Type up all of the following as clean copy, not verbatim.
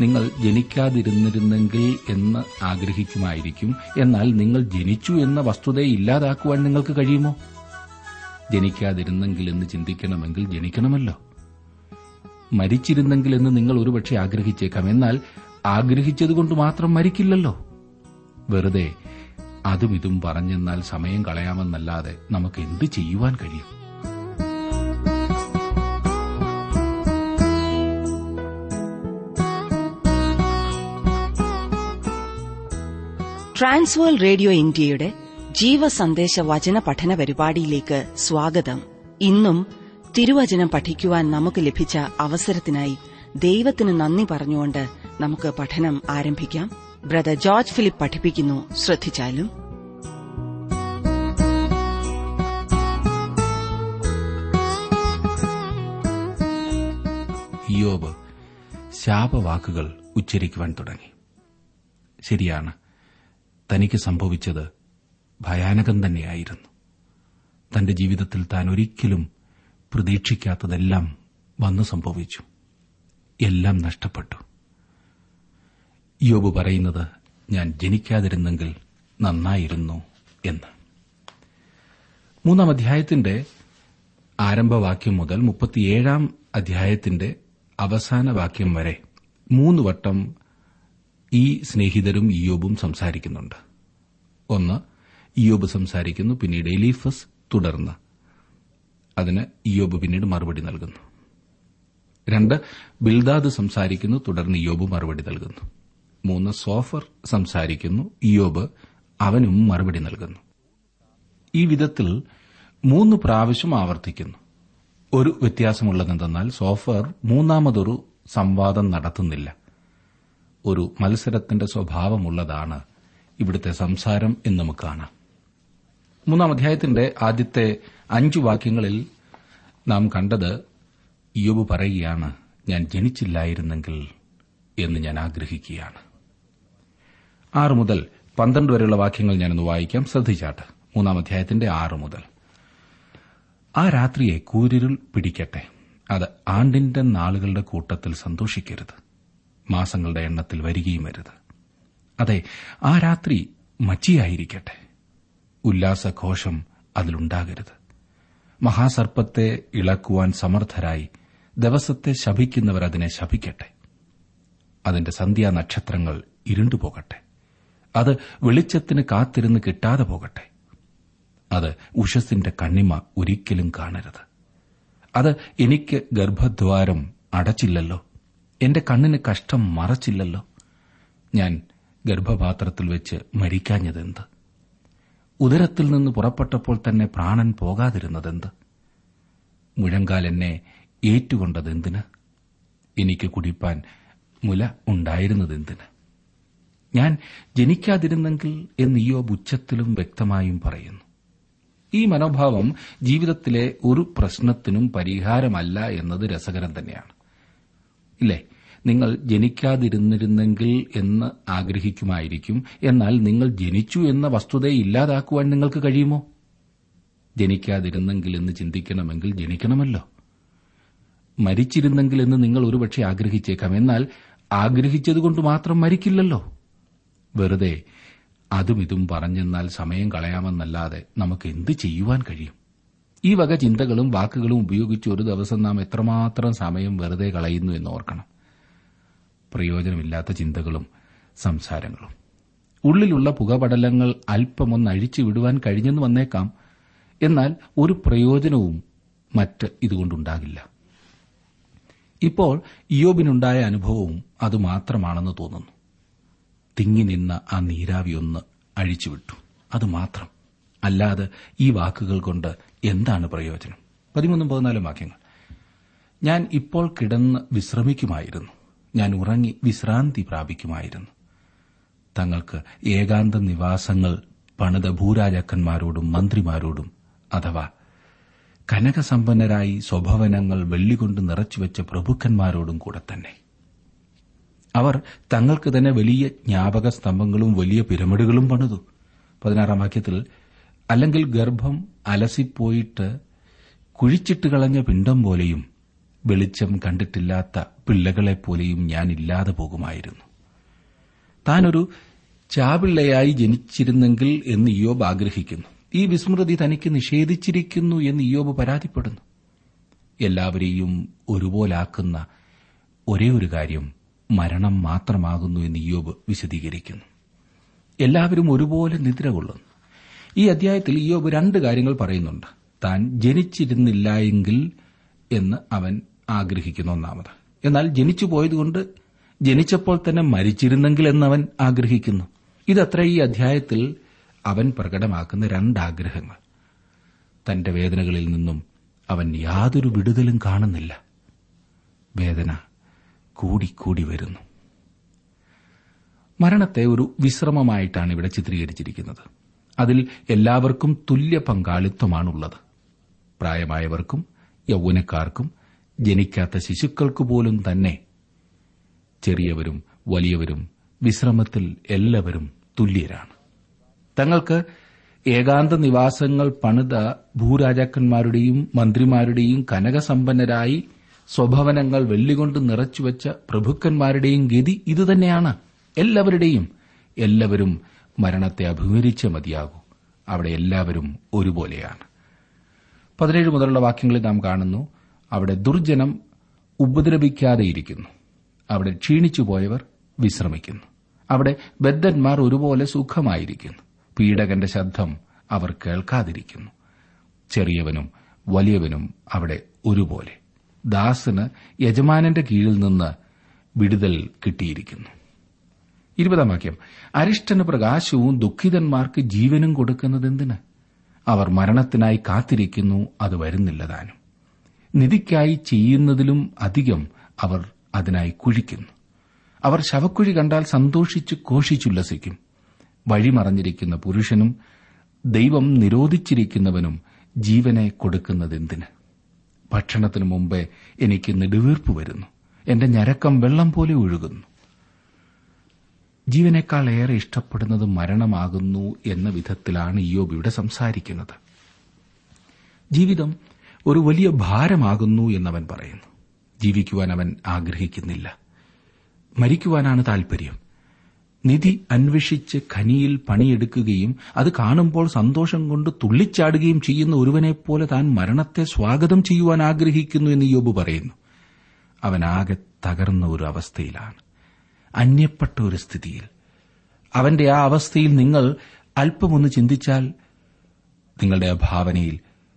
നിങ്ങൾ ജനിക്കാതിരുന്നിരുന്നെങ്കിൽ എന്ന് ആഗ്രഹിക്കുമായിരിക്കും. എന്നാൽ നിങ്ങൾ ജനിച്ചു എന്ന വസ്തുതയെ ഇല്ലാതാക്കുവാൻ നിങ്ങൾക്ക് കഴിയുമോ? ജനിക്കാതിരുന്നെങ്കിൽ എന്ന് ചിന്തിക്കണമെങ്കിൽ ജനിക്കണമല്ലോ. മരിച്ചിരുന്നെങ്കിൽ എന്ന് നിങ്ങൾ ഒരുപക്ഷെ ആഗ്രഹിച്ചേക്കാം. എന്നാൽ ആഗ്രഹിച്ചതുകൊണ്ട് മാത്രം മരിക്കില്ലല്ലോ. വെറുതെ അതും ഇതും പറഞ്ഞെന്നാൽ സമയം കളയാമെന്നല്ലാതെ നമുക്ക് എന്ത് ചെയ്യുവാൻ കഴിയും? ട്രാൻസ്വേൾഡ് റേഡിയോ ഇന്ത്യയുടെ ജീവസന്ദേശ വചന പഠന പരിപാടിയിലേക്ക് സ്വാഗതം. ഇന്നും തിരുവചനം പഠിക്കുവാൻ നമുക്ക് ലഭിച്ച അവസരത്തിനായി ദൈവത്തിന് നന്ദി പറഞ്ഞുകൊണ്ട് നമുക്ക് പഠനം ആരംഭിക്കാം. ബ്രദർ ജോർജ് ഫിലിപ്പ് പഠിപ്പിക്കുന്നു. ശ്രദ്ധിച്ചാലും. ഇയ്യോബ് ശാപവാക്കുകൾ ഉച്ചരിക്കുവാൻ തുടങ്ങി. ശരിയാണ്, തനിക്ക് സംഭവിച്ചത് ഭയാനകം തന്നെയായിരുന്നു. തന്റെ ജീവിതത്തിൽ താൻ ഒരിക്കലും പ്രതീക്ഷിക്കാത്തതെല്ലാം വന്നു സംഭവിച്ചു. എല്ലാം നഷ്ടപ്പെട്ടു. യോബ് പറയുന്നത്, ഞാൻ ജനിക്കാതിരുന്നെങ്കിൽ നന്നായിരുന്നു എന്ന്. 3-ാം അധ്യായത്തിന്റെ ആരംഭവാക്യം മുതൽ 37-ാം അധ്യായത്തിന്റെ അവസാന വാക്യം വരെ 3 വട്ടം ഈ സ്നേഹിതരും ഇയ്യോബും സംസാരിക്കുന്നുണ്ട്. ഒന്ന്, ഇയ്യോബ് സംസാരിക്കുന്നു, പിന്നീട് എലീഫസ്, തുടർന്ന് അതിന് ഇയ്യോബ് പിന്നീട് മറുപടി നൽകുന്നു. 2, ബിൽദാദ് സംസാരിക്കുന്നു, തുടർന്ന് ഇയ്യോബ് മറുപടി നൽകുന്നു. 3, സോഫർ സംസാരിക്കുന്നു, ഇയ്യോബ് അവനും മറുപടി നൽകുന്നു. ഈ വിധത്തിൽ 3 പ്രാവശ്യം ആവർത്തിക്കുന്നു. ഒരു വ്യത്യാസമുള്ളതെന്തെന്നാൽ സോഫർ മൂന്നാമതൊരു സംവാദം നടത്തുന്നില്ല. ഒരു മത്സരത്തിന്റെ സ്വഭാവമുള്ളതാണ് ഇവിടുത്തെ സംസാരം എന്ന് നമുക്ക് കാണാം. 3-ാം അധ്യായത്തിന്റെ ആദ്യത്തെ 5 വാക്യങ്ങളിൽ നാം കണ്ടത്, ഇയ്യോബ് പറയുകയാണ്, ഞാൻ ജനിച്ചില്ലായിരുന്നെങ്കിൽ എന്ന് ഞാൻ ആഗ്രഹിക്കുകയാണ്. 6 മുതൽ 12 വരെയുള്ള വാക്യങ്ങൾ ഞാനൊന്ന് വായിക്കാം, ശ്രദ്ധിച്ചാട്ട്. 3-ാം അധ്യായത്തിന്റെ 6 മുതൽ. ആ രാത്രിയെ കൂരിരുൾ പിടിക്കട്ടെ, അത് ആണ്ടിന്റെ നാളുകളുടെ കൂട്ടത്തിൽ സന്തോഷിക്കരുത്, മാസങ്ങളുടെ എണ്ണത്തിൽ വരികയും വരുത്. അതെ, ആ രാത്രി മച്ചിയായിരിക്കട്ടെ, ഉല്ലാസഘോഷം അതിലുണ്ടാകരുത്. മഹാസർപ്പത്തെ ഇളക്കുവാൻ സമർത്ഥരായി ദിവസത്തെ ശപിക്കുന്നവർ അതിനെ ശപിക്കട്ടെ. അതിന്റെ സന്ധ്യാനക്ഷത്രങ്ങൾ ഇരുണ്ടുപോകട്ടെ, അത് വെളിച്ചത്തിന് കാത്തിരുന്ന് കിട്ടാതെ പോകട്ടെ. അത് ഉഷസ്സിന്റെ കണ്ണിമ ഒരിക്കലും കാണരുത്. അത് എനിക്ക് ഗർഭദ്വാരം അടച്ചില്ലല്ലോ, എന്റെ കണ്ണിന് കഷ്ടം മറച്ചില്ലല്ലോ. ഞാൻ ഗർഭപാത്രത്തിൽ വെച്ച് മരിക്കാഞ്ഞതെന്ത്? ഉദരത്തിൽ നിന്ന് പുറപ്പെട്ടപ്പോൾ തന്നെ പ്രാണൻ പോകാതിരുന്നതെന്ത്? മുഴങ്കാൽ എന്നെ ഏറ്റുകൊണ്ടതെന്തിന്? എനിക്ക് കുടിപ്പാൻ മുല ഉണ്ടായിരുന്നതെന്തിന്? ഞാൻ ജനിക്കാതിരുന്നെങ്കിൽ എന്ന് ഇയ്യോബ് ഉച്ചത്തിലും വ്യക്തമായും പറയുന്നു. ഈ മനോഭാവം ജീവിതത്തിലെ ഒരു പ്രശ്നത്തിനും പരിഹാരമല്ല എന്നത് രസകരം തന്നെയാണ്, ഇല്ലേ? നിങ്ങൾ ജനിക്കാതിരുന്നിരുന്നെങ്കിൽ എന്ന് ആഗ്രഹിക്കുമായിരിക്കും. എന്നാൽ നിങ്ങൾ ജനിച്ചു എന്ന വസ്തുതയെ ഇല്ലാതാക്കുവാൻ നിങ്ങൾക്ക് കഴിയുമോ? ജനിക്കാതിരുന്നെങ്കിൽ എന്ന് ചിന്തിക്കണമെങ്കിൽ ജനിക്കണമല്ലോ. മരിച്ചിരുന്നെങ്കിൽ എന്ന് നിങ്ങൾ ഒരുപക്ഷെ ആഗ്രഹിച്ചേക്കാം. എന്നാൽ ആഗ്രഹിച്ചതുകൊണ്ട് മാത്രം മരിക്കില്ലല്ലോ. വെറുതെ അതും ഇതും പറഞ്ഞെന്നാൽ സമയം കളയാമെന്നല്ലാതെ നമുക്ക് എന്ത് ചെയ്യുവാൻ കഴിയും? ഈ വക ചിന്തകളും വാക്കുകളും ഉപയോഗിച്ച് ഒരു ദിവസം നാം എത്രമാത്രം സമയം വെറുതെ കളയുന്നു എന്നോർക്കണം. പ്രയോജനമില്ലാത്ത ചിന്തകളും സംസാരങ്ങളും. ഉള്ളിലുള്ള പുകപടലങ്ങൾ അല്പമൊന്ന് അഴിച്ചു വിടുവാൻ കഴിഞ്ഞെന്ന് വന്നേക്കാം. എന്നാൽ ഒരു പ്രയോജനവും മറ്റ് ഇതുകൊണ്ടുണ്ടാകില്ല. ഇപ്പോൾ ഇയ്യോബിനുണ്ടായ അനുഭവവും അതുമാത്രമാണെന്ന് തോന്നുന്നു. തിങ്ങി നിന്ന ആ നീരാവി ഒന്ന് അഴിച്ചുവിട്ടു, അതുമാത്രം. അല്ലാതെ ഈ വാക്കുകൾ കൊണ്ട് എന്താണ് പ്രയോജനം? 13-14 വാക്യങ്ങൾ. ഞാൻ ഇപ്പോൾ കിടന്ന് വിശ്രമിക്കുമായിരുന്നു, ഞാൻ ഉറങ്ങി വിശ്രാന്തി പ്രാപിക്കുമായിരുന്നു. തങ്ങൾക്ക് ഏകാന്ത നിവാസങ്ങൾ പണിത ഭൂരാജാക്കന്മാരോടും മന്ത്രിമാരോടും, അഥവാ കനകസമ്പന്നരായി സ്വഭവനങ്ങൾ വെള്ളികൊണ്ട് നിറച്ചുവെച്ച പ്രഭുക്കന്മാരോടും കൂടെ തന്നെ. അവർ തങ്ങൾക്ക് തന്നെ വലിയ ജ്ഞാപക സ്തംഭങ്ങളും വലിയ പിരമിഡുകളും പണിതു. 16-ാം വാക്യത്തിൽ, അല്ലെങ്കിൽ ഗർഭം അലസിപ്പോയിട്ട് കുഴിച്ചിട്ട് കളഞ്ഞ പിണ്ഡം പോലെയും വെളിച്ചം കണ്ടിട്ടില്ലാത്ത പിള്ളകളെപ്പോലെയും ഞാൻ ഇല്ലാതെ പോകുമായിരുന്നു. താനൊരു ചാപിള്ളയായി ജനിച്ചിരുന്നെങ്കിൽ എന്ന് ഇയ്യോബ് ആഗ്രഹിക്കുന്നു. ഈ വിസ്മൃതി തനിക്ക് നിഷേധിച്ചിരിക്കുന്നു എന്ന് ഇയ്യോബ് പരാതിപ്പെടുന്നു. എല്ലാവരെയും ഒരുപോലാക്കുന്ന ഒരേ ഒരു കാര്യം മരണം മാത്രമാകുന്നു എന്ന് ഇയ്യോബ് വിശദീകരിക്കുന്നു. എല്ലാവരും ഒരുപോലെ നിദ്ര കൊള്ളുന്നു. ഈ അധ്യായത്തിൽ ഇയ്യോബ് 2 കാര്യങ്ങൾ പറയുന്നുണ്ട്. താൻ ജനിച്ചിരുന്നില്ലായെങ്കിൽ എന്ന് അവൻ ആഗ്രഹിക്കുന്നു, ഒന്നാമത്. എന്നാൽ ജനിച്ചു പോയതുകൊണ്ട് ജനിച്ചപ്പോൾ തന്നെ മരിച്ചിരുന്നെങ്കിൽ എന്നവൻ ആഗ്രഹിക്കുന്നു. ഇതത്ര ഈ അധ്യായത്തിൽ അവൻ പ്രകടമാക്കുന്ന 2 ആഗ്രഹങ്ങൾ. തന്റെ വേദനകളിൽ നിന്നും അവൻ യാതൊരു വിടുതലും കാണുന്നില്ല. വേദന കൂടിക്കൂടി വരുന്നു. മരണത്തെ ഒരു വിശ്രമമായിട്ടാണ് ഇവിടെ ചിത്രീകരിച്ചിരിക്കുന്നത്. അതിൽ എല്ലാവർക്കും തുല്യ പങ്കാളിത്തമാണുള്ളത്. പ്രായമായവർക്കും യൗവനക്കാർക്കും ജനിക്കാത്ത ശിശുക്കൾക്കുപോലും തന്നെ, ചെറിയവരും വലിയവരും വിശ്രമത്തിൽ എല്ലാവരും തുല്യരാണ്. തങ്ങൾക്ക് ഏകാന്ത നിവാസങ്ങൾ പണിത ഭൂരാജാക്കന്മാരുടെയും മന്ത്രിമാരുടെയും കനകസമ്പന്നരായി സ്വഭവനങ്ങൾ വെള്ളികൊണ്ട് നിറച്ചുവച്ച പ്രഭുക്കന്മാരുടെയും ഗതി ഇതുതന്നെയാണ്. എല്ലാവരും മരണത്തെ അഭിമുഖീകരിച്ചേ മതിയാകൂ. അവിടെ എല്ലാവരും ഒരുപോലെയാണ്. 17 മുതലുള്ള വാക്യങ്ങളിൽ നാം കാണുന്നു, അവിടെ ദുർജനം ഉപദ്രവിക്കാതെയിരിക്കുന്നു. അവിടെ ക്ഷീണിച്ചുപോയവർ വിശ്രമിക്കുന്നു. അവിടെ ബദ്ധന്മാർ ഒരുപോലെ സുഖമായിരിക്കുന്നു. പീഡകന്റെ ശബ്ദം അവർ കേൾക്കാതിരിക്കുന്നു. ചെറിയവനും വലിയവനും അവിടെ ഒരുപോലെ. ദാസന് യജമാനന്റെ കീഴിൽ നിന്ന് വിടുതൽ കിട്ടിയിരിക്കുന്നു. 20 വാക്യം, അരിഷ്ടന് പ്രകാശവും ദുഃഖിതന്മാർക്ക് ജീവനും കൊടുക്കുന്നതെന്തിന്? അവർ മരണത്തിനായി കാത്തിരിക്കുന്നു, അത് വരുന്നില്ല താനും. നിധിക്കായി ചെയ്യുന്നതിലും അധികം അവർ അതിനായി കുഴിക്കുന്നു. അവർ ശവക്കുഴി കണ്ടാൽ സന്തോഷിച്ച് ഘോഷിച്ചുല്ലസിക്കും. വഴിമറഞ്ഞിരിക്കുന്ന പുരുഷനും ദൈവം നിരോധിച്ചിരിക്കുന്നവനും ജീവനെ കൊടുക്കുന്നതെന്തിന്? ഭക്ഷണത്തിനു മുമ്പേ എനിക്ക് നെടുവീർപ്പ് വരുന്നു, എന്റെ ഞരക്കം വെള്ളം പോലെ ഒഴുകുന്നു. ജീവനേക്കാൾ ഏറെ ഇഷ്ടപ്പെടുന്നത് മരണമാകുന്നു എന്ന വിധത്തിലാണ് ഇയ്യോബ് ഇവിടെ സംസാരിക്കുന്നത്. ജീവിതം ഒരു വലിയ ഭാരമാകുന്നു എന്നവൻ പറയുന്നു. ജീവിക്കുവാൻ അവൻ ആഗ്രഹിക്കുന്നില്ല, മരിക്കുവാനാണ് താൽപര്യം. നിധി അന്വേഷിച്ച് ഖനിയിൽ പണിയെടുക്കുകയും അത് കാണുമ്പോൾ സന്തോഷം കൊണ്ട് തുള്ളിച്ചാടുകയും ചെയ്യുന്ന ഒരുവനെപ്പോലെ താൻ മരണത്തെ സ്വാഗതം ചെയ്യുവാൻ ആഗ്രഹിക്കുന്നു എന്ന് ഇയ്യോബ് പറയുന്നു. അവനാകെ തകർന്ന ഒരു അവസ്ഥയിലാണ്, അന്യപ്പെട്ട ഒരു സ്ഥിതിയിൽ. അവന്റെ ആ അവസ്ഥയിൽ നിങ്ങൾ അല്പമൊന്ന് ചിന്തിച്ചാൽ നിങ്ങളുടെ ആ ഭാവനയിൽ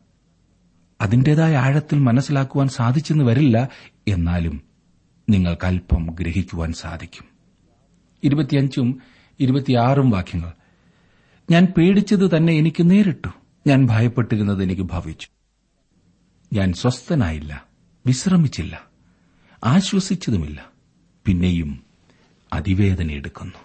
അതിന്റേതായ ആഴത്തിൽ മനസ്സിലാക്കുവാൻ സാധിച്ചെന്ന് വരില്ല. എന്നാലും നിങ്ങൾക്കല്പം ഗ്രഹിക്കുവാൻ സാധിക്കും. 25ഉം 26ഉം വാക്യങ്ങൾ, ഞാൻ പേടിച്ചത് തന്നെ എനിക്ക് നേരിട്ടു, ഞാൻ ഭയപ്പെട്ടിരുന്നത് എനിക്ക് ഭവിച്ചു. ഞാൻ സ്വസ്ഥനായില്ല, വിശ്രമിച്ചില്ല, ആശ്വസിച്ചതുമില്ല, പിന്നെയും അതിവേദനയെടുക്കുന്നു.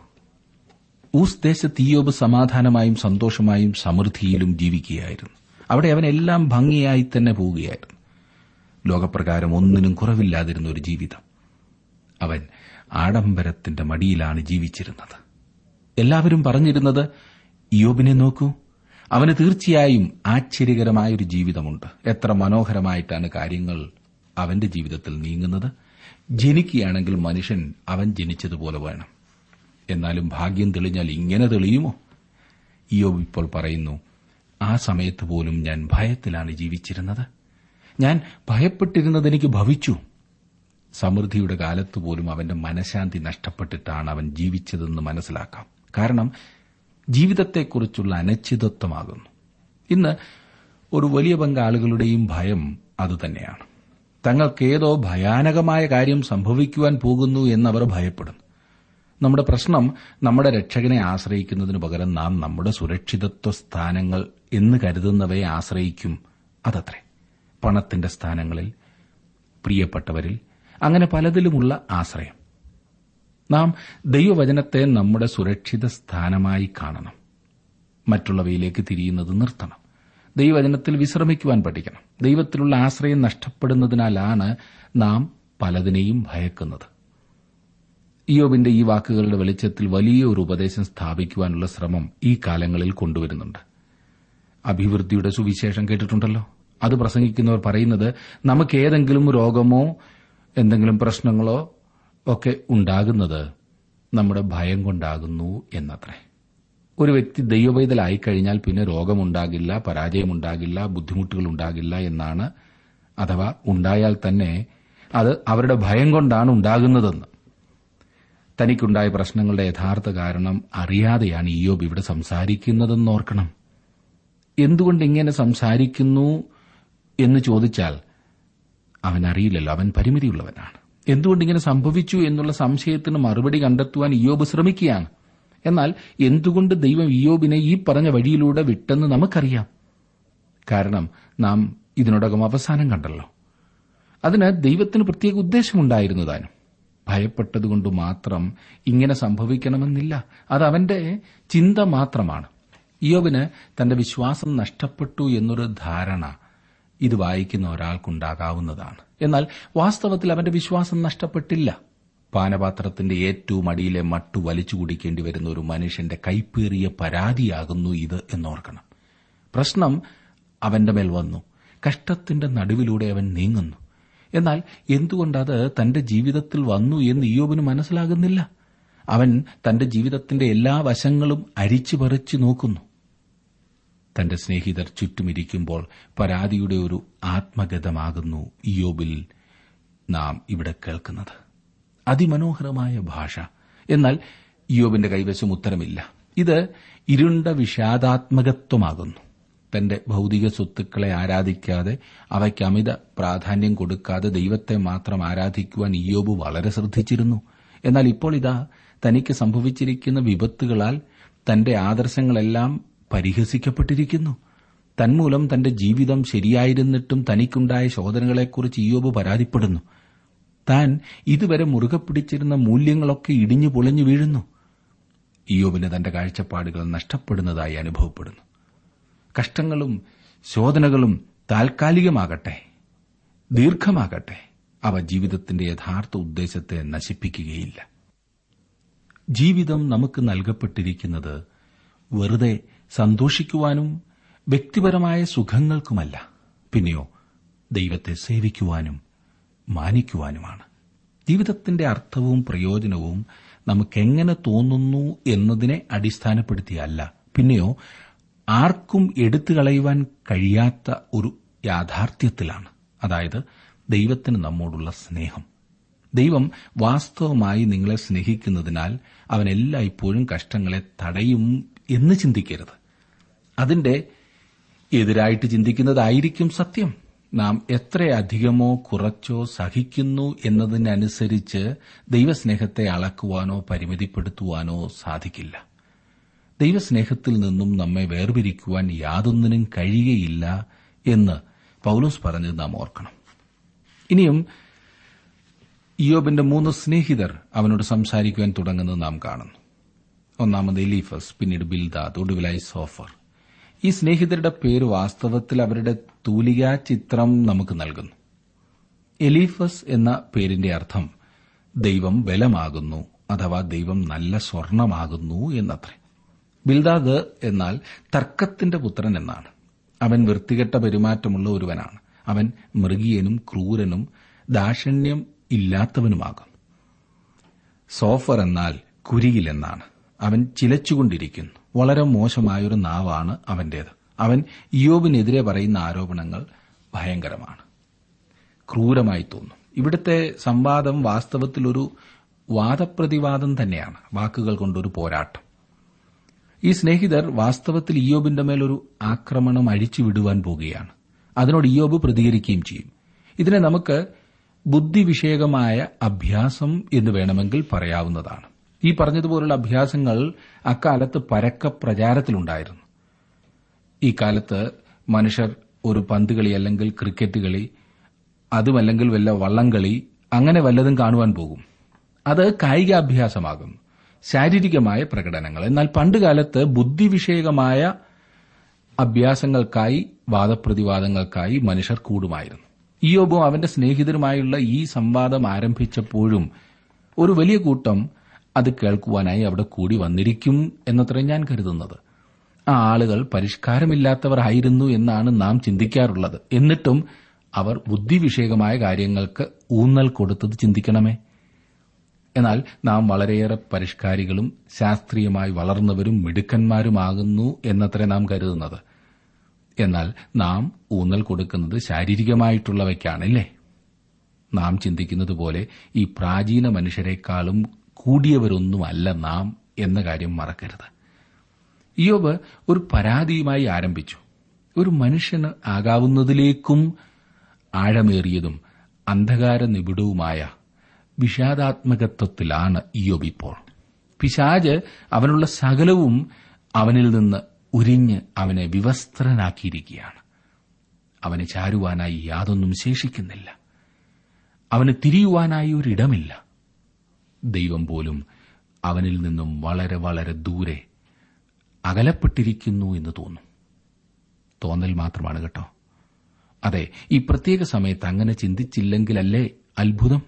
ഊസ് ദേശത്ത് ഇയ്യോബ് സമാധാനമായും സന്തോഷമായും സമൃദ്ധിയിലും ജീവിക്കുകയായിരുന്നു. അവിടെ അവൻ എല്ലാം ഭംഗിയായി തന്നെ പോവുകയായിരുന്നു. ലോകപ്രകാരം ഒന്നിനും കുറവില്ലാതിരുന്ന ഒരു ജീവിതം. അവൻ ആഡംബരത്തിന്റെ മടിയിലാണ് ജീവിച്ചിരുന്നത്. എല്ലാവരും പറഞ്ഞിരുന്നത്, ഇയ്യോബിനെ നോക്കൂ, അവന് തീർച്ചയായും ആശ്ചര്യകരമായൊരു ജീവിതമുണ്ട്. എത്ര മനോഹരമായിട്ടാണ് കാര്യങ്ങൾ അവന്റെ ജീവിതത്തിൽ നീങ്ങുന്നത്. ജനിക്കുകയാണെങ്കിൽ മനുഷ്യൻ അവൻ ജനിച്ചതുപോലെ വേണം. എന്നാലും ഭാഗ്യം തെളിഞ്ഞാൽ ഇങ്ങനെ തെളിയുമോ? ഇയ്യോബ് ഇപ്പോൾ പറയുന്നു, ആ സമയത്ത് പോലും ഞാൻ ഭയത്തിലാണ് ജീവിച്ചിരുന്നത്. ഞാൻ ഭയപ്പെട്ടിരുന്നത് എനിക്ക് ഭവിച്ചു. സമൃദ്ധിയുടെ കാലത്തുപോലും അവന്റെ മനഃശാന്തി നഷ്ടപ്പെട്ടിട്ടാണ് അവൻ ജീവിച്ചതെന്ന് മനസ്സിലാക്കാം. കാരണം ജീവിതത്തെക്കുറിച്ചുള്ള അനിശ്ചിതത്വമാകുന്നു. ഇന്ന് ഒരു വലിയ പങ്കാളുകളുടെയും ഭയം അതുതന്നെയാണ്. തങ്ങൾക്കേതോ ഭയാനകമായ കാര്യം സംഭവിക്കുവാൻ പോകുന്നു എന്നവർ ഭയപ്പെടുന്നു. നമ്മുടെ പ്രശ്നം നമ്മുടെ രക്ഷകനെ ആശ്രയിക്കുന്നതിനു പകരം നാം നമ്മുടെ സുരക്ഷിതത്വ സ്ഥാനങ്ങൾ എന്ന് കരുതുന്നവയെ ആശ്രയിക്കും. അതത്രേ, പണത്തിന്റെ സ്ഥാനങ്ങളിൽ, പ്രിയപ്പെട്ടവരിൽ, അങ്ങനെ പലതിലുമുള്ള ആശ്രയം. നാം ദൈവവചനത്തെ നമ്മുടെ സുരക്ഷിത സ്ഥാനമായി കാണണം. മറ്റുള്ളവയിലേക്ക് തിരിയുന്നത് നിർത്തണം. ദൈവവചനത്തിൽ വിശ്രമിക്കുവാൻ പഠിക്കണം. ദൈവത്തിലുള്ള ആശ്രയം നഷ്ടപ്പെടുന്നതിനാലാണ് നാം പലതിനെയും ഭയക്കുന്നത്. ഇയ്യോബിന്റെ ഈ വാക്കുകളുടെ വെളിച്ചത്തിൽ വലിയ ഒരു ഉപദേശം സ്ഥാപിക്കുവാനുള്ള ശ്രമം ഈ കാലങ്ങളിൽ കൊണ്ടുവരുന്നുണ്ട്. അഭിവൃദ്ധിയുടെ സുവിശേഷം കേട്ടിട്ടുണ്ടല്ലോ. അത് പ്രസംഗിക്കുന്നവർ പറയുന്നത് നമുക്ക് ഏതെങ്കിലും രോഗമോ എന്തെങ്കിലും പ്രശ്നങ്ങളോ ഒക്കെ ഉണ്ടാകുന്നത് നമ്മുടെ ഭയം കൊണ്ടാകുന്നു എന്നത്രേ. ഒരു വ്യക്തി ദൈവവൈതലായിക്കഴിഞ്ഞാൽ പിന്നെ രോഗമുണ്ടാകില്ല, പരാജയമുണ്ടാകില്ല, ബുദ്ധിമുട്ടുകൾ ഉണ്ടാകില്ല എന്നാണ്. അഥവാ ഉണ്ടായാൽ തന്നെ അത് അവരുടെ ഭയം കൊണ്ടാണ് ഉണ്ടാകുന്നതെന്ന്. തനിക്കുണ്ടായ പ്രശ്നങ്ങളുടെ യഥാർത്ഥ കാരണം അറിയാതെയാണ് ഇയ്യോബ് ഇവിടെ സംസാരിക്കുന്നതെന്ന് ഓർക്കണം. എന്തുകൊണ്ട് ഇങ്ങനെ സംസാരിക്കുന്നു എന്ന് ചോദിച്ചാൽ അവനറിയില്ലല്ലോ, അവൻ പരിമിതിയുള്ളവനാണ്. എന്തുകൊണ്ട് ഇങ്ങനെ സംഭവിച്ചു എന്നുള്ള സംശയത്തിന് മറുപടി കണ്ടെത്തുവാൻ ഇയ്യോബ് ശ്രമിക്കുകയാണ്. എന്നാൽ എന്തുകൊണ്ട് ദൈവം ഇയ്യോബിനെ ഈ പറഞ്ഞ വഴിയിലൂടെ വിട്ടെന്ന് നമുക്കറിയാം. കാരണം നാം ഇതിനോടകം അവസാനം കണ്ടല്ലോ. അതിന് ദൈവത്തിന് പ്രത്യേക ഉദ്ദേശമുണ്ടായിരുന്നു താനും. ഭയപ്പെട്ടതുകൊണ്ട് മാത്രം ഇങ്ങനെ സംഭവിക്കണമെന്നില്ല. അത് അവന്റെ ചിന്ത മാത്രമാണ്. ഇയ്യോബിന് തന്റെ വിശ്വാസം നഷ്ടപ്പെട്ടു എന്നൊരു ധാരണ ഇത് വായിക്കുന്ന ഒരാൾക്കുണ്ടാകാവുന്നതാണ്. എന്നാൽ വാസ്തവത്തിൽ അവന്റെ വിശ്വാസം നഷ്ടപ്പെട്ടില്ല. പാനപാത്രത്തിന്റെ ഏറ്റവും അടിയിലെ മട്ടു വലിച്ചു കുടിക്കേണ്ടി വരുന്ന ഒരു മനുഷ്യന്റെ കൈപ്പേറിയ പരാതിയാകുന്നു ഇത് എന്നോർക്കണം. പ്രശ്നം അവന്റെ മേൽ വന്നു. കഷ്ടത്തിന്റെ നടുവിലൂടെ അവൻ നീങ്ങുന്നു. എന്നാൽ എന്തുകൊണ്ടത് തന്റെ ജീവിതത്തിൽ വന്നു എന്ന് ഇയ്യോബിന് മനസ്സിലാകുന്നില്ല. അവൻ തന്റെ ജീവിതത്തിന്റെ എല്ലാ വശങ്ങളും അരിച്ചുപറിച്ചു നോക്കുന്നു. തന്റെ സ്നേഹിതർ ചുറ്റുമിരിക്കുമ്പോൾ പരാതിയുടെ ഒരു ആത്മഗതമാകുന്നു ഇയ്യോബിൽ നാം ഇവിടെ കേൾക്കുന്നത്. അതിമനോഹരമായ ഭാഷ. എന്നാൽ ഇയ്യോബിന്റെ കൈവശം ഉത്തരമില്ല. ഇത് ഇരുണ്ട വിഷാദാത്മകത്വമാകുന്നു. തന്റെ ഭൌതിക സ്വത്തുക്കളെ ആരാധിക്കാതെ, അവയ്ക്ക് അമിത പ്രാധാന്യം കൊടുക്കാതെ ദൈവത്തെ മാത്രം ആരാധിക്കുവാൻ ഇയ്യോബ് വളരെ ശ്രദ്ധിച്ചിരുന്നു. എന്നാൽ ഇപ്പോൾ ഇതാ തനിക്ക് സംഭവിച്ചിരിക്കുന്ന വിപത്തുകളാൽ തന്റെ ആദർശങ്ങളെല്ലാം പരിഹസിക്കപ്പെട്ടിരിക്കുന്നു. തന്മൂലം തന്റെ ജീവിതം ശരിയായിരുന്നിട്ടും തനിക്കുണ്ടായ ശോധനകളെക്കുറിച്ച് ഇയ്യോബ് പരാതിപ്പെടുന്നു. താൻ ഇതുവരെ മുറുകെ പിടിച്ചിരുന്ന മൂല്യങ്ങളൊക്കെ ഇടിഞ്ഞു പൊളിഞ്ഞു വീഴുന്നു. ഇയ്യോബിന് തന്റെ കാഴ്ചപ്പാടുകൾ നഷ്ടപ്പെടുന്നതായി അനുഭവപ്പെടുന്നു. കഷ്ടങ്ങളും ശോധനകളും താൽക്കാലികമാകട്ടെ, ദീർഘമാകട്ടെ, അവ ജീവിതത്തിന്റെ യഥാർത്ഥ ഉദ്ദേശത്തെ നശിപ്പിക്കുകയില്ല. ജീവിതം നമുക്ക് നൽകപ്പെട്ടിരിക്കുന്നത് വെറുതെ സന്തോഷിക്കുവാനും വ്യക്തിപരമായ സുഖങ്ങൾക്കുമല്ല, പിന്നെയോ ദൈവത്തെ സേവിക്കുവാനും മാനിക്കുവാനുമാണ്. ജീവിതത്തിന്റെ അർത്ഥവും പ്രയോജനവും നമുക്കെങ്ങനെ തോന്നുന്നു എന്നതിനെ അടിസ്ഥാനപ്പെടുത്തിയല്ല, പിന്നെയോ ആർക്കും എടുത്തുകളയുവാൻ കഴിയാത്ത ഒരു യാഥാർത്ഥ്യത്തിലാണ്. അതായത് ദൈവത്തിന് നമ്മോടുള്ള സ്നേഹം. ദൈവം വാസ്തവമായി നിങ്ങളെ സ്നേഹിക്കുന്നതിനാൽ അവൻ എല്ലായ്പ്പോഴും കഷ്ടങ്ങളെ തടയും എന്ന് ചിന്തിക്കരുത്. അതിന്റെ എതിരായിട്ട് ചിന്തിക്കുന്നതായിരിക്കും സത്യം. നാം എത്രയധികമോ കുറച്ചോ സഹിക്കുന്നു എന്നതിനനുസരിച്ച് ദൈവസ്നേഹത്തെ അളക്കുവാനോ പരിമിതിപ്പെടുത്തുവാനോ സാധിക്കില്ല. ദൈവസ്നേഹത്തിൽ നിന്നും നമ്മെ വേർപിരിക്കുവാൻ യാതൊന്നിനും കഴിയുകയില്ല എന്ന് പൌലോസ് പറഞ്ഞത് നാം ഓർക്കണം. ഇനിയും ഇയ്യോബിന്റെ 3 സ്നേഹിതർ അവനോട് സംസാരിക്കുവാൻ തുടങ്ങുന്നത് നാം കാണുന്നു. ഒന്നാമത് എലീഫസ്, പിന്നീട് ബിൽദാദ്, ഒടുവിലായി സോഫർ. ഈ സ്നേഹിതരുടെ പേര് വാസ്തവത്തിൽ അവരുടെ തൂലികാ ചിത്രം നമുക്ക് നൽകുന്നു. എലീഫസ് എന്ന പേരിന്റെ അർത്ഥം ദൈവം ബലമാകുന്നു അഥവാ ദൈവം നല്ല സ്വർണമാകുന്നു എന്നത്രേ. ബിൽദാദ് എന്നാൽ തർക്കത്തിന്റെ പുത്രൻ എന്നാണ്. അവൻ വൃത്തികെട്ട പെരുമാറ്റമുള്ള ഒരുവനാണ്. അവൻ മൃഗീയനും ക്രൂരനും ദാക്ഷിണ്യം ഇല്ലാത്തവനുമാകും. സോഫർ എന്നാൽ കുരികിലെന്നാണ്. അവൻ ചിലച്ചുകൊണ്ടിരിക്കുന്നു. വളരെ മോശമായൊരു നാവാണ് അവന്റേത്. അവൻ ഇയ്യോബിനെതിരെ പറയുന്ന ആരോപണങ്ങൾ ഭയങ്കരമാണ്, ക്രൂരമായി തോന്നും. ഇവിടുത്തെ സംവാദം വാസ്തവത്തിൽ ഒരു വാദപ്രതിവാദം തന്നെയാണ്, വാക്കുകൾ കൊണ്ടൊരു പോരാട്ടം. ഈ സ്നേഹിതർ വാസ്തവത്തിൽ ഇയ്യോബിന്റെ മേലൊരു ആക്രമണം അഴിച്ചുവിടുവാൻ പോകുകയാണ്. അതിനോട് ഇയ്യോബ് പ്രതികരിക്കുകയും ചെയ്യും. ഇതിനെ നമുക്ക് ബുദ്ധിവിഷയകമായ അഭ്യാസം എന്ന് വേണമെങ്കിൽ പറയാവുന്നതാണ്. ഈ പറഞ്ഞതുപോലുള്ള അഭ്യാസങ്ങൾ അക്കാലത്ത് പരക്കെ പ്രചാരത്തിലുണ്ടായിരുന്നു. ഈ കാലത്ത് മനുഷ്യർ ഒരു പന്തുകളി അല്ലെങ്കിൽ ക്രിക്കറ്റ് കളി, അതുമല്ലെങ്കിൽ വല്ല വള്ളംകളി, അങ്ങനെ വല്ലതും കാണുവാൻ പോകും. അത് കായികാഭ്യാസമാകും, ശാരീരികമായ പ്രകടനങ്ങൾ. എന്നാൽ പണ്ടുകാലത്ത് ബുദ്ധിവിഷയകമായ അഭ്യാസങ്ങൾക്കായി, വാദപ്രതിവാദങ്ങൾക്കായി മനുഷ്യർ കൂടുമായിരുന്നു. ഇയ്യോബും അവന്റെ സ്നേഹിതരുമായുള്ള ഈ സംവാദം ആരംഭിച്ചപ്പോഴും ഒരു വലിയ കൂട്ടം അത് കേൾക്കുവാനായി അവിടെ കൂടി വന്നിരിക്കും എന്നത്രേ ഞാൻ കരുതുന്നത്. ആ ആളുകൾ പരിഷ്കാരമില്ലാത്തവർ ആയിരുന്നു എന്നാണ് നാം ചിന്തിക്കാറുള്ളത്. എന്നിട്ടും അവർ ബുദ്ധിവിഷയകമായ കാര്യങ്ങൾക്ക് ഊന്നൽ കൊടുത്തത് ചിന്തിക്കണമേ. എന്നാൽ നാം വളരെയേറെ പരിഷ്കാരികളും ശാസ്ത്രീയമായി വളർന്നവരും മിടുക്കന്മാരുമാകുന്നു എന്നത്രേ നാം കരുതുന്നത്. എന്നാൽ നാം ഊന്നൽ കൊടുക്കുന്നത് ശാരീരികമായിട്ടുള്ളവയ്ക്കാണല്ലേ? നാം ചിന്തിക്കുന്നത് പോലെ ഈ പ്രാചീന മനുഷ്യരെക്കാളും കൂടിയവരൊന്നുമല്ല നാം എന്ന കാര്യം മറക്കരുത്. ഇയ്യോബ് ഒരു പരാതിയുമായി ആരംഭിച്ചു. ഒരു മനുഷ്യന് ആകാവുന്നതിലേക്കും ആഴമേറിയതും അന്ധകാര നിബിഡവുമായ വിഷാദാത്മകത്വത്തിലാണ് ഇയ്യോബ് ഇപ്പോൾ. പിശാച് അവനുള്ള സകലവും അവനിൽ നിന്ന് ഉരിഞ്ഞ് അവനെ വിവസ്ത്രനാക്കിയിരിക്കുകയാണ്. അവന് ചാരുവാനായി യാതൊന്നും ശേഷിക്കുന്നില്ല. അവന് തിരിയുവാനായി ഒരിടമില്ല. ദൈവം പോലും അവനിൽ നിന്നും വളരെ വളരെ ദൂരെ അകലപ്പെട്ടിരിക്കുന്നു എന്ന് തോന്നും. തോന്നൽ മാത്രമാണ് കേട്ടോ. അതെ, ഈ പ്രത്യേക സമയത്ത് അങ്ങനെ ചിന്തിച്ചില്ലെങ്കിലല്ലേ അത്ഭുതം.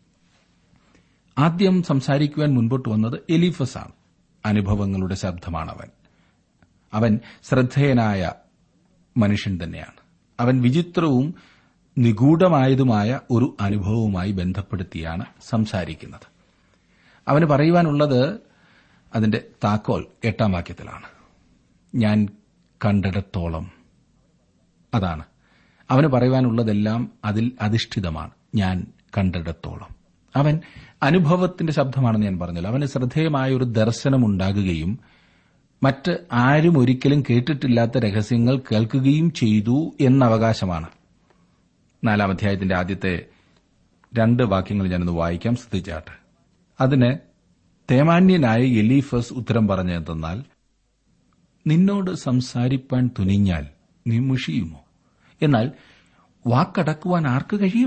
ആദ്യം സംസാരിക്കുവാൻ മുൻപോട്ട് വന്നത് എലീഫസാണ്. അനുഭവങ്ങളുടെ ശബ്ദമാണവൻ. അവൻ ശ്രദ്ധേയനായ മനുഷ്യൻ തന്നെയാണ്. അവൻ വിചിത്രവും നിഗൂഢമായതുമായ ഒരു അനുഭവവുമായി ബന്ധപ്പെടുത്തിയാണ് സംസാരിക്കുന്നത്. അവന് പറയുവാനുള്ളത് അതിന്റെ താക്കോൽ 8-ാം വാക്യത്തിലാണ്. ഞാൻ കണ്ടിടത്തോളം. അതാണ് അവന് പറയുവാനുള്ളതെല്ലാം അതിൽ അധിഷ്ഠിതമാണ്. ഞാൻ കണ്ടിടത്തോളം. അവൻ അനുഭവത്തിന്റെ ശബ്ദമാണെന്ന് ഞാൻ പറഞ്ഞല്ലോ. അവന് ശ്രദ്ധേയമായ ഒരു ദർശനമുണ്ടാകുകയും മറ്റ് ആരും ഒരിക്കലും കേട്ടിട്ടില്ലാത്ത രഹസ്യങ്ങൾ കേൾക്കുകയും ചെയ്തു എന്ന അവകാശമാണ്. 4-ാം അധ്യായത്തിന്റെ ആദ്യത്തെ 2 വാക്യങ്ങൾ ഞാനൊന്ന് വായിക്കാം, ശ്രദ്ധിച്ചാട്ടെ. അതിന് തേമാന്യനായ എലീഫസ് ഉത്തരം പറഞ്ഞതെന്നാൽ, നിന്നോട് സംസാരിപ്പാൻ തുനിഞ്ഞാൽ നീ മുഷിയുമോ? എന്നാൽ വാക്കടക്കുവാൻ ആർക്ക് കഴിയും?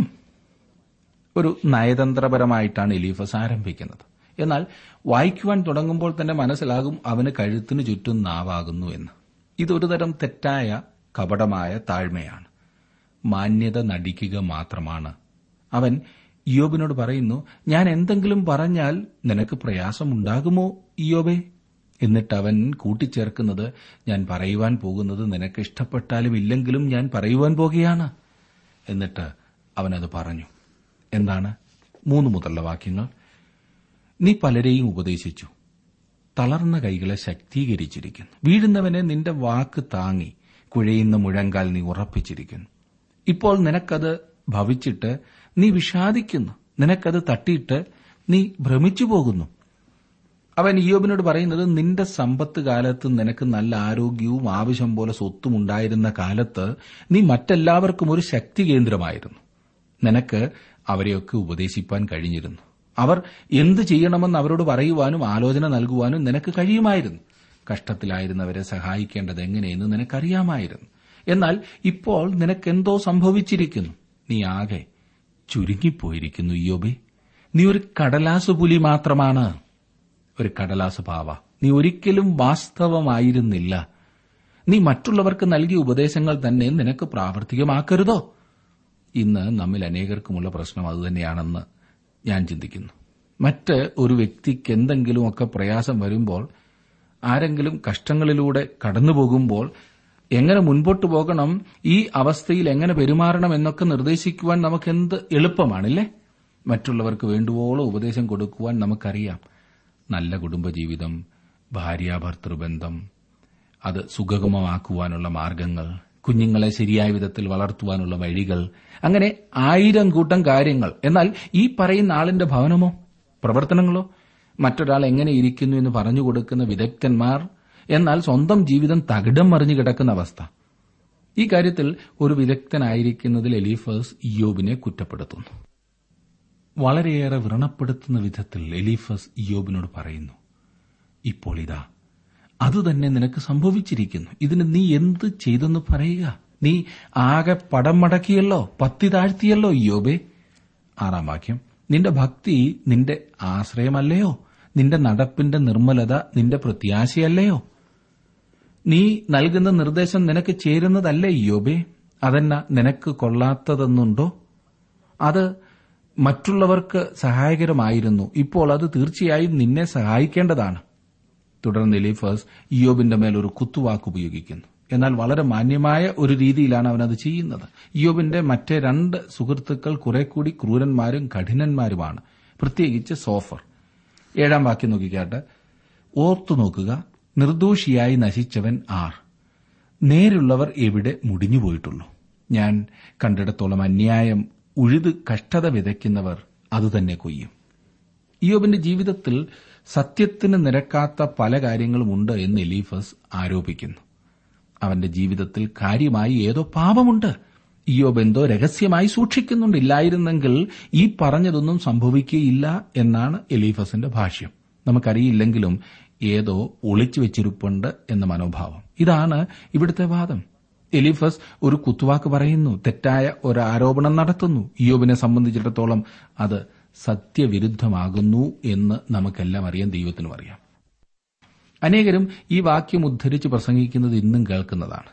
ഒരു നയതന്ത്രപരമായിട്ടാണ് എലീഫസ് ആരംഭിക്കുന്നത്. എന്നാൽ വായിക്കുവാൻ തുടങ്ങുമ്പോൾ തന്നെ മനസ്സിലാകും അവന് കഴുത്തിനു ചുറ്റും നാവാകുന്നു എന്ന്. ഇതൊരു തരം തെറ്റായ കപടമായ താഴ്മയാണ്. മാന്യത നടിക്കുക മാത്രമാണ്. അവൻ ഇയ്യോബിനോട് പറയുന്നു, ഞാൻ എന്തെങ്കിലും പറഞ്ഞാൽ നിനക്ക് പ്രയാസമുണ്ടാകുമോ ഇയ്യോബേ? എന്നിട്ട് അവൻ കൂട്ടിച്ചേർക്കുന്നത്, ഞാൻ പറയുവാൻ പോകുന്നത് നിനക്ക് ഇഷ്ടപ്പെട്ടാലും ഇല്ലെങ്കിലും ഞാൻ പറയുവാൻ പോകുകയാണ്. എന്നിട്ട് അവനത് പറഞ്ഞു. എന്താണ്? 3 മുതലുള്ള വാക്യങ്ങൾ. നീ പലരെയും ഉപദേശിച്ചു, തളർന്ന കൈകളെ ശക്തീകരിച്ചിരിക്കുന്നു. വീഴുന്നവനെ നിന്റെ വാക്ക് താങ്ങി, കുഴയുന്ന മുഴങ്കാൽ നീ ഉറപ്പിച്ചിരിക്കുന്നു. ഇപ്പോൾ നിനക്കത് ഭവിച്ചിട്ട് നീ വിഷാദിക്കുന്നു, നിനക്കത് തട്ടിയിട്ട് നീ ഭ്രമിച്ചു പോകുന്നു. അവൻ ഇയ്യോബിനോട് പറയുന്നത്, നിന്റെ സമ്പത്ത് കാലത്ത് നിനക്ക് നല്ല ആരോഗ്യവും ആവശ്യം പോലെ സ്വത്തും ഉണ്ടായിരുന്ന കാലത്ത് നീ മറ്റെല്ലാവർക്കും ഒരു ശക്തി കേന്ദ്രമായിരുന്നു. നിനക്ക് അവരെയൊക്കെ ഉപദേശിപ്പാൻ കഴിഞ്ഞിരുന്നു. അവർ എന്ത് ചെയ്യണമെന്ന് അവരോട് പറയുവാനും ആലോചന നൽകുവാനും നിനക്ക് കഴിയുമായിരുന്നു. കഷ്ടത്തിലായിരുന്നവരെ സഹായിക്കേണ്ടത് എങ്ങനെയെന്ന് നിനക്കറിയാമായിരുന്നു. എന്നാൽ ഇപ്പോൾ നിനക്കെന്തോ സംഭവിച്ചിരിക്കുന്നു. നീ ആകെ ചുരുങ്ങിപ്പോയിരിക്കുന്നു ഇയ്യോബേ. നീ ഒരു കടലാസ് പുലി മാത്രമാണ്, ഒരു കടലാസ് പാവ. നീ ഒരിക്കലും വാസ്തവമായിരുന്നില്ല. നീ മറ്റുള്ളവർക്ക് നൽകിയ ഉപദേശങ്ങൾ തന്നെ നിനക്ക് പ്രാവർത്തികമാക്കരുതോ? ഇന്ന് നമ്മിൽ അനേകർക്കുമുള്ള പ്രശ്നം അതുതന്നെയാണെന്ന് ഞാൻ ചിന്തിക്കുന്നു. മറ്റ് ഒരു വ്യക്തിക്ക് എന്തെങ്കിലുമൊക്കെ പ്രയാസം വരുമ്പോൾ, ആരെങ്കിലും കഷ്ടങ്ങളിലൂടെ കടന്നുപോകുമ്പോൾ എങ്ങനെ മുൻപോട്ട് പോകണം, ഈ അവസ്ഥയിൽ എങ്ങനെ പെരുമാറണം എന്നൊക്കെ നിർദ്ദേശിക്കുവാൻ നമുക്കെന്ത് എളുപ്പമാണല്ലേ? മറ്റുള്ളവർക്ക് വേണ്ടുവോളം ഉപദേശം കൊടുക്കുവാൻ നമുക്കറിയാം. നല്ല കുടുംബജീവിതം, ഭാര്യാഭർത്തൃബന്ധം, അത് സുഗമമാക്കുവാനുള്ള മാർഗങ്ങൾ, കുഞ്ഞുങ്ങളെ ശരിയായ വിധത്തിൽ വളർത്തുവാനുള്ള വഴികൾ, അങ്ങനെ 1000 കൂട്ടം കാര്യങ്ങൾ. എന്നാൽ ഈ പറയുന്ന ആളിന്റെ ഭവനമോ പ്രവർത്തനങ്ങളോ, മറ്റൊരാൾ എങ്ങനെ ഇരിക്കുന്നു എന്ന് പറഞ്ഞു കൊടുക്കുന്ന വിദഗ്ധന്മാർ, എന്നാൽ സ്വന്തം ജീവിതം തകിടം മറിഞ്ഞു കിടക്കുന്ന അവസ്ഥ. ഈ കാര്യത്തിൽ ഒരു വിദഗ്ധനായിരിക്കുന്നതിൽ എലീഫസ് ഇയ്യോബിനെ കുറ്റപ്പെടുത്തുന്നു. വളരെയേറെ വ്രണപ്പെടുത്തുന്ന വിധത്തിൽ എലീഫസ് ഇയ്യോബിനോട് പറയുന്നു, ഇപ്പോൾ ഇതാ അതുതന്നെ നിനക്ക് സംഭവിച്ചിരിക്കുന്നു. ഇതിന് നീ എന്ത് ചെയ്തെന്ന് പറയുക? നീ ആകെ പടം മടക്കിയല്ലോ, പത്തി താഴ്ത്തിയല്ലോ ഇയ്യോബേ. 6-ാം വാക്യം. നിന്റെ ഭക്തി നിന്റെ ആശ്രയമല്ലയോ? നിന്റെ നടപ്പിന്റെ നിർമ്മലത നിന്റെ പ്രത്യാശയല്ലയോ? നീ നൽകുന്ന നിർദ്ദേശം നിനക്ക് ചേരുന്നതല്ലേ ഇയ്യോബേ? അതെന്നാ നിനക്ക് കൊള്ളാത്തതെന്നുണ്ടോ? അത് മറ്റുള്ളവർക്ക് സഹായകരമായിരുന്നു. ഇപ്പോൾ അത് തീർച്ചയായും നിന്നെ സഹായിക്കേണ്ടതാണ്. തുടർന്ന് എലീഫസ് ഇയ്യോബിന്റെ മേൽ ഒരു കുത്തുവാക്ക് ഉപയോഗിക്കുന്നു. എന്നാൽ വളരെ മാന്യമായ ഒരു രീതിയിലാണ് അവനത് ചെയ്യുന്നത്. ഇയ്യോബിന്റെ മറ്റേ 2 സുഹൃത്തുക്കൾ കുറെ കൂടി ക്രൂരന്മാരും കഠിനന്മാരുമാണ്, പ്രത്യേകിച്ച് സോഫർ. 7 വാക്യം നോക്കിക്കാട്ടെ. ഓർത്തു നോക്കുക, നിർദോഷിയായി നശിച്ചവൻ ആർ? നേരുള്ളവർ എവിടെ മുടിഞ്ഞുപോയിട്ടുള്ളൂ? ഞാൻ കണ്ടിടത്തോളം അന്യായം ഉഴുത് കഷ്ടത വിതയ്ക്കുന്നവർ അതുതന്നെ കൊയ്യും. ഇയ്യോബിന്റെ ജീവിതത്തിൽ സത്യത്തിന് നിരക്കാത്ത പല കാര്യങ്ങളുമുണ്ട് എന്ന് എലീഫസ് ആരോപിക്കുന്നു. അവന്റെ ജീവിതത്തിൽ കാര്യമായി ഏതോ പാപമുണ്ട്. ഇയ്യോബ് എന്തോ രഹസ്യമായി സൂക്ഷിക്കുന്നുണ്ട്. ഇല്ലായിരുന്നെങ്കിൽ ഈ പറഞ്ഞതൊന്നും സംഭവിക്കുകയില്ല എന്നാണ് എലീഫസിന്റെ ഭാഷ്യം. നമുക്കറിയില്ലെങ്കിലും ഏതോ ഒളിച്ചു വെച്ചിരിപ്പുണ്ട് എന്ന മനോഭാവം, ഇതാണ് ഇവിടുത്തെ വാദം. എലീഫസ് ഒരു കുത്തുവാക്ക് പറയുന്നു, തെറ്റായ ഒരു ആരോപണം നടത്തുന്നു. ഇയ്യോബിനെ സംബന്ധിച്ചിടത്തോളം അത് സത്യവിരുദ്ധമാകുന്നു എന്ന് നമുക്കെല്ലാം അറിയാം, ദൈവത്തിനും അറിയാം. അനേകരും ഈ വാക്യം ഉദ്ധരിച്ച് പ്രസംഗിക്കുന്നത് ഇന്നും കേൾക്കുന്നതാണ്.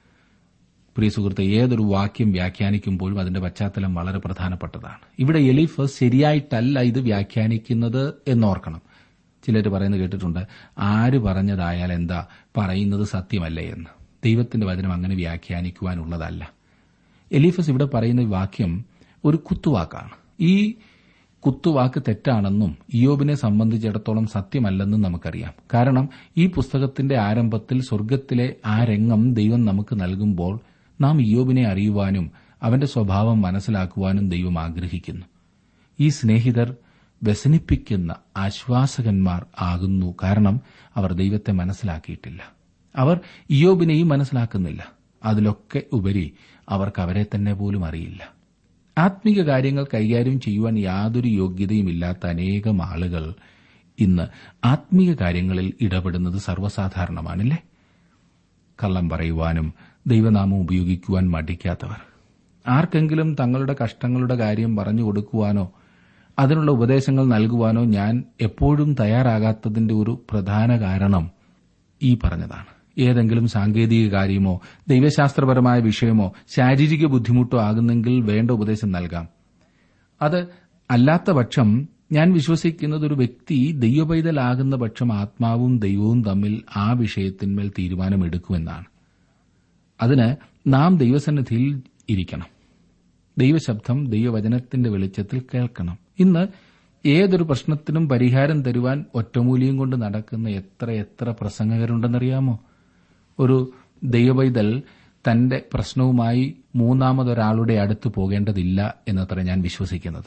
പ്രിയ സുഹൃത്തെ, ഏതൊരു വാക്യം വ്യാഖ്യാനിക്കുമ്പോഴും അതിന്റെ പശ്ചാത്തലം വളരെ പ്രധാനപ്പെട്ടതാണ്. ഇവിടെ എലീഫസ് ശരിയായിട്ടല്ല ഇത് വ്യാഖ്യാനിക്കുന്നത് എന്നോർക്കണം. ചിലർ പറയുന്നത് കേട്ടിട്ടുണ്ട്, ആര് പറഞ്ഞതായാൽ എന്താ, പറയുന്നത് സത്യമല്ലേ എന്ന്. ദൈവത്തിന്റെ വചനം അങ്ങനെ വ്യാഖ്യാനിക്കുവാനുള്ളതല്ല. എലീഫസ് ഇവിടെ പറയുന്ന വാക്യം ഒരു കുത്തുവാക്കാണ്. ഈ കുത്തുവാക്ക് തെറ്റാണെന്നും ഇയ്യോബിനെ സംബന്ധിച്ചിടത്തോളം സത്യമല്ലെന്നും നമുക്കറിയാം. കാരണം ഈ പുസ്തകത്തിന്റെ ആരംഭത്തിൽ സ്വർഗ്ഗത്തിലെ ആ രംഗം ദൈവം നമുക്ക് നൽകുമ്പോൾ നാം ഇയ്യോബിനെ അറിയുവാനും അവന്റെ സ്വഭാവം മനസ്സിലാക്കുവാനും ദൈവം ആഗ്രഹിക്കുന്നു. ഈ സ്നേഹിതർ വ്യസനിപ്പിക്കുന്ന ആശ്വാസകന്മാർ ആകുന്നു. കാരണം അവർ ദൈവത്തെ മനസ്സിലാക്കിയിട്ടില്ല. അവർ ഇയ്യോബിനെയും മനസ്സിലാക്കുന്നില്ല. അതിലൊക്കെ ഉപരി അവർക്ക് അവരെ തന്നെ പോലും അറിയില്ല. ആത്മീക കാര്യങ്ങൾ കൈകാര്യം ചെയ്യുവാൻ യാതൊരു യോഗ്യതയുമില്ലാത്ത അനേകം ആളുകൾ ഇന്ന് ആത്മീയ കാര്യങ്ങളിൽ ഇടപെടുന്നത് സർവ്വസാധാരണമാണല്ലേ. കള്ളം പറയുവാനും ദൈവനാമം ഉപയോഗിക്കുവാൻ മടിക്കാത്തവർ, ആർക്കെങ്കിലും തങ്ങളുടെ കഷ്ടങ്ങളുടെ കാര്യം പറഞ്ഞു കൊടുക്കുവാനോ അതിനുള്ള ഉപദേശങ്ങൾ നൽകുവാനോ ഞാൻ എപ്പോഴും തയ്യാറാകാത്തതിന്റെ ഒരു പ്രധാന കാരണം ഈ പറഞ്ഞതാണ്. ഏതെങ്കിലും സാങ്കേതിക കാര്യമോ ദൈവശാസ്ത്രപരമായ വിഷയമോ ശാരീരിക ബുദ്ധിമുട്ടോ ആകുന്നെങ്കിൽ വേണ്ട ഉപദേശം നൽകാം. അത് അല്ലാത്ത പക്ഷം ഞാൻ വിശ്വസിക്കുന്നത് ഒരു വ്യക്തി ദൈവപൈതലാകുന്ന പക്ഷം ആത്മാവും ദൈവവും തമ്മിൽ ആ വിഷയത്തിന്മേൽ തീരുമാനമെടുക്കുമെന്നാണ്. അതിന് നാം ദൈവസന്നിധിയിൽ ഇരിക്കണം. ദൈവശബ്ദം ദൈവവചനത്തിന്റെ വെളിച്ചത്തിൽ കേൾക്കണം. ഇന്ന് ഏതൊരു പ്രശ്നത്തിനും പരിഹാരം തരുവാൻ ഒറ്റമൂലിയും കൊണ്ട് നടക്കുന്ന എത്ര പ്രസംഗകരുണ്ടെന്നറിയാമോ? ഒരു ദൈവപൈതൽ തന്റെ പ്രശ്നവുമായി മൂന്നാമതൊരാളുടെ അടുത്ത് പോകേണ്ടതില്ല എന്നത്ര ഞാൻ വിശ്വസിക്കുന്നത്.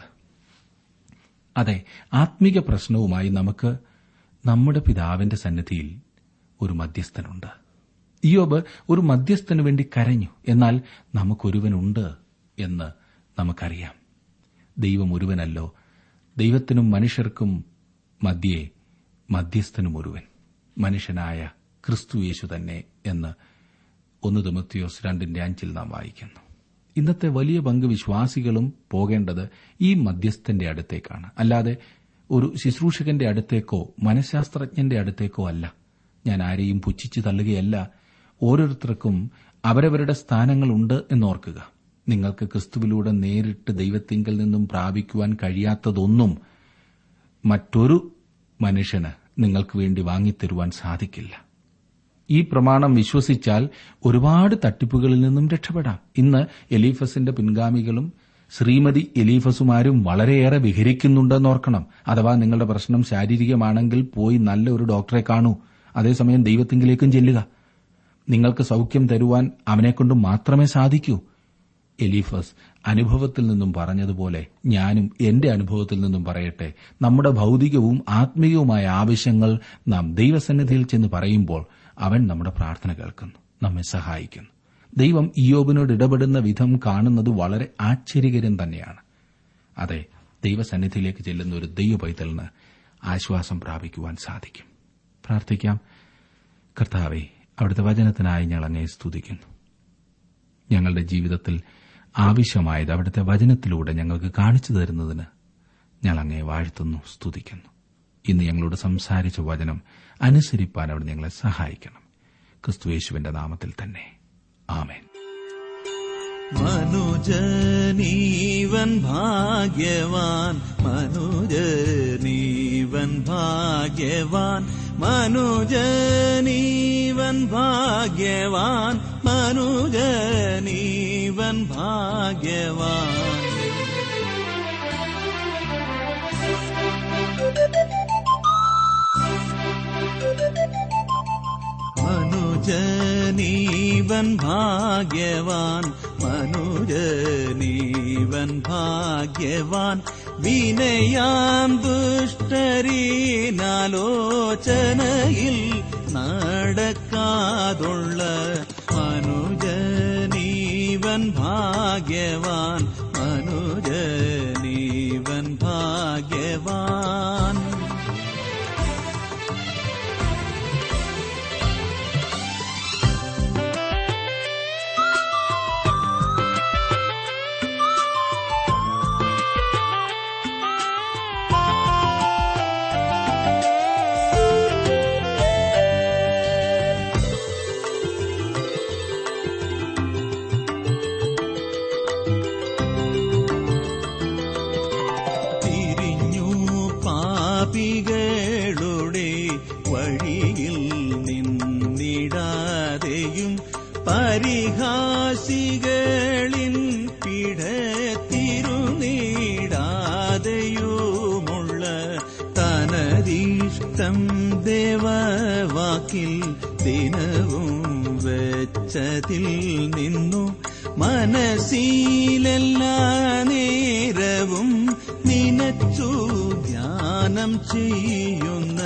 അതെ, ആത്മീക പ്രശ്നവുമായി നമുക്ക് നമ്മുടെ പിതാവിന്റെ സന്നിധിയിൽ ഒരു മധ്യസ്ഥനുണ്ട്. ഇയ്യോബ് ഒരു മധ്യസ്ഥനു വേണ്ടി കരഞ്ഞു. എന്നാൽ നമുക്കൊരുവനുണ്ട് എന്ന് നമുക്കറിയാം. ദൈവം ഒരുവനല്ലോ, ദൈവത്തിനും മനുഷ്യർക്കും മധ്യേ മധ്യസ്ഥനും ഒരുവൻ, മനുഷ്യനായ ക്രിസ്തുയേശു തന്നെ എന്ന് 1 തിമോഥെയോസ് 2:5 നാം വായിക്കുന്നു. ഇന്നത്തെ വലിയ പങ്ക് വിശ്വാസികളും പോകേണ്ടത് ഈ മധ്യസ്ഥന്റെ അടുത്തേക്കാണ്, അല്ലാതെ ഒരു ശുശ്രൂഷകന്റെ അടുത്തേക്കോ മനഃശാസ്ത്രജ്ഞന്റെ അടുത്തേക്കോ അല്ല. ഞാൻ ആരെയും പുച്ഛിച്ചു തള്ളുകയല്ല. ഓരോരുത്തർക്കും അവരവരുടെ സ്ഥാനങ്ങളുണ്ട് എന്നോർക്കുക. നിങ്ങൾക്ക് ക്രിസ്തുവിലൂടെ നേരിട്ട് ദൈവത്തിങ്കൽ നിന്നും പ്രാപിക്കുവാൻ കഴിയാത്തതൊന്നും മറ്റൊരു മനുഷ്യന് നിങ്ങൾക്ക് വേണ്ടി വാങ്ങിത്തരുവാൻ സാധിക്കില്ല. ഈ പ്രമാണം വിശ്വസിച്ചാൽ ഒരുപാട് തട്ടിപ്പുകളിൽ നിന്നും രക്ഷപ്പെടാം. ഇന്ന് എലീഫസിന്റെ പിൻഗാമികളും ശ്രീമതി എലീഫസുമാരും വളരെയേറെ വിഹരിക്കുന്നുണ്ടെന്നോർക്കണം. അഥവാ നിങ്ങളുടെ പ്രശ്നം ശാരീരികമാണെങ്കിൽ പോയി നല്ല ഒരു ഡോക്ടറെ കാണൂ. അതേസമയം ദൈവത്തിങ്കിലേക്കും ചെല്ലുക. നിങ്ങൾക്ക് സൌഖ്യം തരുവാൻ അവനെക്കൊണ്ട് മാത്രമേ സാധിക്കൂ. എലീഫസ് അനുഭവത്തിൽ നിന്നും പറഞ്ഞതുപോലെ ഞാനും എന്റെ അനുഭവത്തിൽ നിന്നും പറയട്ടെ. നമ്മുടെ ഭൌതികവും ആത്മീയവുമായ ആവശ്യങ്ങൾ നാം ദൈവസന്നിധിയിൽ ചെന്ന് പറയുമ്പോൾ അവൻ നമ്മുടെ പ്രാർത്ഥന കേൾക്കുന്നു, നമ്മെ സഹായിക്കുന്നു. ദൈവം ഇയ്യോബിനോട് ഇടപെടുന്ന വിധം കാണുന്നത് വളരെ ആശ്ചര്യകരം തന്നെയാണ്. അതെ, ദൈവസന്നിധിയിലേക്ക് ചെല്ലുന്ന ഒരു ദൈവപൈതലിന് ആശ്വാസം പ്രാപിക്കുവാൻ സാധിക്കും. പ്രാർത്ഥിക്കാം. കർത്താവേ, അവിടുത്തെ വചനത്തിനായി ഞങ്ങൾ അങ്ങയെ സ്തുതിക്കുന്നു. ഞങ്ങളുടെ ജീവിതത്തിൽ ആവശ്യമായത് അവിടുത്തെ വചനത്തിലൂടെ ഞങ്ങൾക്ക് കാണിച്ചു തരുന്നതിന് ഞങ്ങൾ അങ്ങയെ വാഴ്ത്തുന്നു, സ്തുതിക്കുന്നു. ഇന്ന് ഞങ്ങളോട് സംസാരിച്ച വചനം അനുസരിപ്പാൻ അവിടെ ഞങ്ങളെ സഹായിക്കണം. ക്രിസ്തുയേശുവിന്റെ നാമത്തിൽ തന്നെ, ആമേൻ. മനുജനീവൻ ഭാഗ്യവാൻ, മനുജനീവൻ ഭാഗ്യവാൻ, മനുജനീവൻ ഭാഗ്യവാൻ, മനുജനീവൻ ഭാഗ്യവാൻ. മനുജനീവൻ ഭാഗ്യവാൻ, മനുജനീവൻ ഭാഗ്യവാൻ. വിനയാം ദുഷ്ടരീനാലോചനയിൽ നടക്കാതുള്ള മനുജനീവൻ ഭാഗ്യവാൻ, മനുജനീവൻ ഭാഗ്യവാൻ. പാപികളുടെ വഴിയിൽ നിന്നിടാതെയും പരിഹാസികളിൻ പിടത്തിരുന്നിടാതെയുമുള്ള തനതിഷ്ടം ദേവവാക്കിൽ ദിനവും വെച്ചതിൽ നിന്നു മനസ്സിലെല്ലാ നേരവും നിനച്ചു ധ്യാനം ചെയ്യുന്ന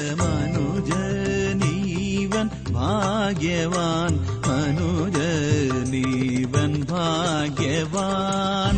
മനുജനീവൻ ഭാഗ്യവാൻ, മനുജനീവൻ ഭാഗ്യവാൻ.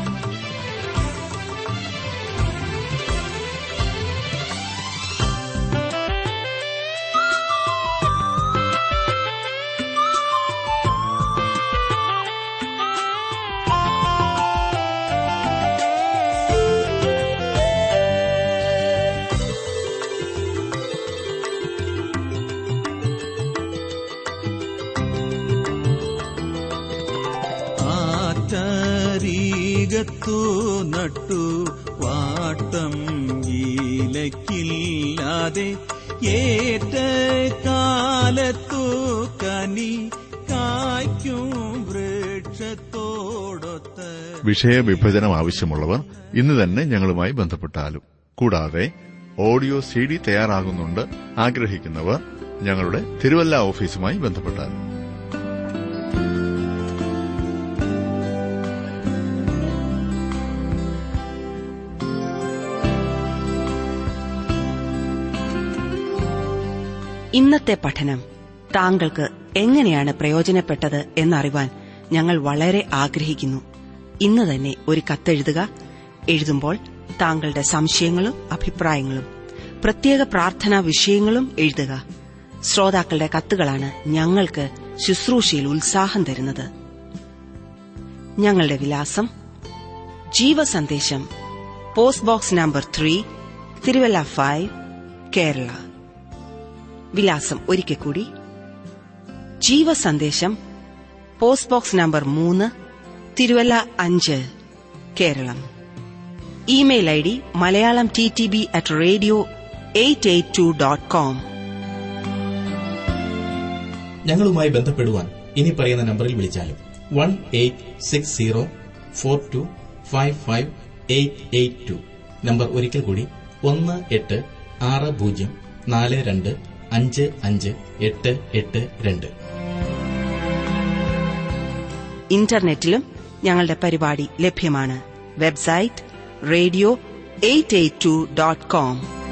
ീകത്തു നട്ടു വാട്ടം ഈലക്കില്ലാതെ ഏറ്റ കാലത്തു കനി കായ്ക്കും വൃക്ഷത്തോടൊത്ത്. വിഷയവിഭജനം ആവശ്യമുള്ളവർ ഇന്ന് തന്നെ ഞങ്ങളുമായി ബന്ധപ്പെട്ടാലും. കൂടാതെ ഓഡിയോ CD തയ്യാറാകുന്നുണ്ട് ആഗ്രഹിക്കുന്നവർ ഞങ്ങളുടെ തിരുവല്ല ഓഫീസുമായി ബന്ധപ്പെട്ടാലും. ഇന്നത്തെ പഠനം താങ്കൾക്ക് എങ്ങനെയാണ് പ്രയോജനപ്പെട്ടത് എന്നറിവാൻ ഞങ്ങൾ വളരെ ആഗ്രഹിക്കുന്നു. ഇന്ന് തന്നെ ഒരു കത്തെഴുതുക. എഴുതുമ്പോൾ താങ്കളുടെ സംശയങ്ങളും അഭിപ്രായങ്ങളും പ്രത്യേക പ്രാർത്ഥനാ വിഷയങ്ങളും എഴുതുക. ശ്രോതാക്കളുടെ കത്തുകളാണ് ഞങ്ങൾക്ക് ശുശ്രൂഷയിൽ ഉത്സാഹം തരുന്നത്. ഞങ്ങളുടെ വിലാസം: Jeevasandesham, post box number 3, Thiruvalla 5, Kerala. വിലാസം ഒരിക്കൽ കൂടി: Jeevasandesham, post box number 3, Thiruvalla 5, Keralam. Email ID malayalamttb@radio882.com. ഞങ്ങളുമായി ബന്ധപ്പെടുവാൻ ഇനി പറയുന്ന നമ്പറിൽ വിളിച്ചാലും 186042558882. നമ്പർ ഒരിക്കൽ കൂടി 186042558882. ഇന്റർനെറ്റിലും ഞങ്ങളുടെ പരിപാടി ലഭ്യമാണ്. Website radio882.com.